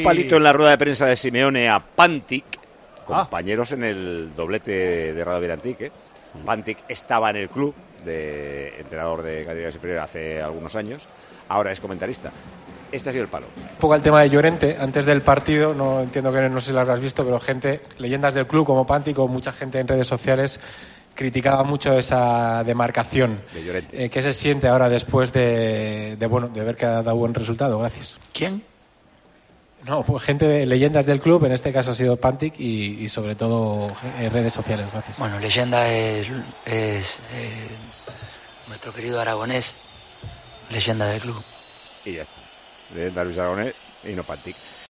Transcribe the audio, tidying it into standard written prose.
Palito en la rueda de prensa de Simeone a Pantic, compañeros en el doblete de Radio Vilantic. Pantic estaba en el club de entrenador de categoría superior hace algunos años, ahora es comentarista. Este ha sido el palo. Un poco al tema de Llorente, antes del partido, no entiendo que no sé si lo habrás visto, pero leyendas del club como Pantic o mucha gente en redes sociales criticaba mucho esa demarcación. De Llorente. ¿Qué se siente ahora después de ver que ha dado buen resultado? Gracias. ¿Quién? No, pues gente de leyendas del club, en este caso ha sido Pantic y sobre todo redes sociales. Gracias. Bueno, leyenda es nuestro querido Aragonés, leyenda del club. Y ya está. Leyenda Luis Aragonés y no Pantic.